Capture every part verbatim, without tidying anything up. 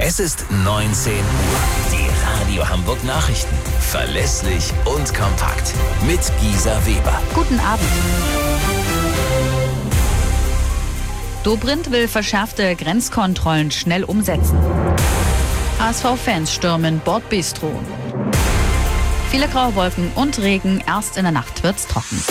Es ist neunzehn Uhr. Die Radio Hamburg Nachrichten. Verlässlich und kompakt. Mit Gisa Weber. Guten Abend. Dobrindt will verschärfte Grenzkontrollen schnell umsetzen. H S V-Fans stürmen Bordbistro. Viele graue Wolken und Regen. Erst in der Nacht wird's trocken.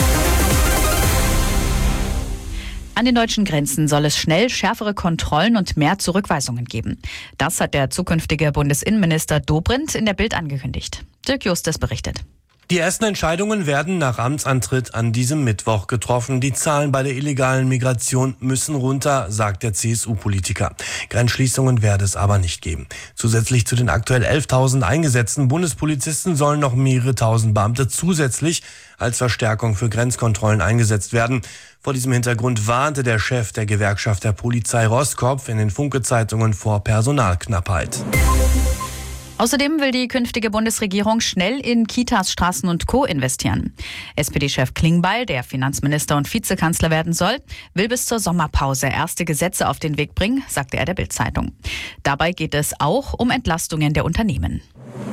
An den deutschen Grenzen soll es schnell schärfere Kontrollen und mehr Zurückweisungen geben. Das hat der zukünftige Bundesinnenminister Dobrindt in der Bild angekündigt. Dirk Justus berichtet. Die ersten Entscheidungen werden nach Amtsantritt an diesem Mittwoch getroffen. Die Zahlen bei der illegalen Migration müssen runter, sagt der C S U-Politiker. Grenzschließungen werde es aber nicht geben. Zusätzlich zu den aktuell elftausend eingesetzten Bundespolizisten sollen noch mehrere tausend Beamte zusätzlich als Verstärkung für Grenzkontrollen eingesetzt werden. Vor diesem Hintergrund warnte der Chef der Gewerkschaft der Polizei Roskopf in den Funke-Zeitungen vor Personalknappheit. Außerdem will die künftige Bundesregierung schnell in Kitas, Straßen und Co. investieren. S P D-Chef Klingbeil, der Finanzminister und Vizekanzler werden soll, will bis zur Sommerpause erste Gesetze auf den Weg bringen, sagte er der Bild-Zeitung. Dabei geht es auch um Entlastungen der Unternehmen.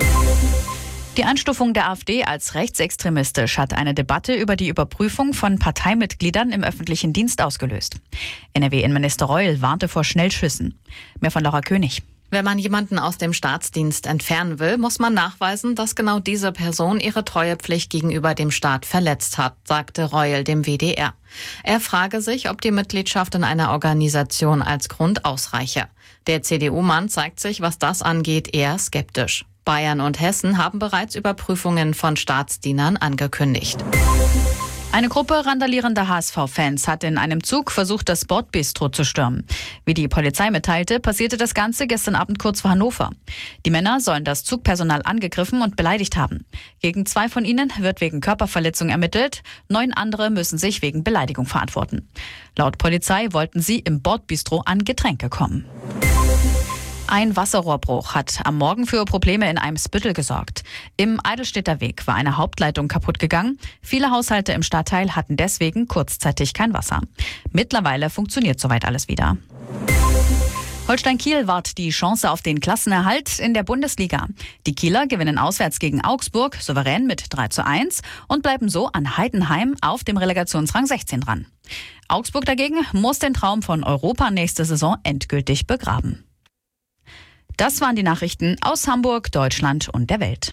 Die Einstufung der AfD als rechtsextremistisch hat eine Debatte über die Überprüfung von Parteimitgliedern im öffentlichen Dienst ausgelöst. N R W-Innenminister Reul warnte vor Schnellschüssen. Mehr von Laura König. Wenn man jemanden aus dem Staatsdienst entfernen will, muss man nachweisen, dass genau diese Person ihre Treuepflicht gegenüber dem Staat verletzt hat, sagte Reul dem W D R. Er frage sich, ob die Mitgliedschaft in einer Organisation als Grund ausreiche. Der C D U-Mann zeigt sich, was das angeht, eher skeptisch. Bayern und Hessen haben bereits Überprüfungen von Staatsdienern angekündigt. Eine Gruppe randalierender H S V-Fans hat in einem Zug versucht, das Bordbistro zu stürmen. Wie die Polizei mitteilte, passierte das Ganze gestern Abend kurz vor Hannover. Die Männer sollen das Zugpersonal angegriffen und beleidigt haben. Gegen zwei von ihnen wird wegen Körperverletzung ermittelt. Neun andere müssen sich wegen Beleidigung verantworten. Laut Polizei wollten sie im Bordbistro an Getränke kommen. Ein Wasserrohrbruch hat am Morgen für Probleme in Eimsbüttel gesorgt. Im Eidelstädter Weg war eine Hauptleitung kaputt gegangen. Viele Haushalte im Stadtteil hatten deswegen kurzzeitig kein Wasser. Mittlerweile funktioniert soweit alles wieder. Holstein Kiel wahrt die Chance auf den Klassenerhalt in der Bundesliga. Die Kieler gewinnen auswärts gegen Augsburg souverän mit drei zu eins und bleiben so an Heidenheim auf dem Relegationsrang sechzehn dran. Augsburg dagegen muss den Traum von Europa nächste Saison endgültig begraben. Das waren die Nachrichten aus Hamburg, Deutschland und der Welt.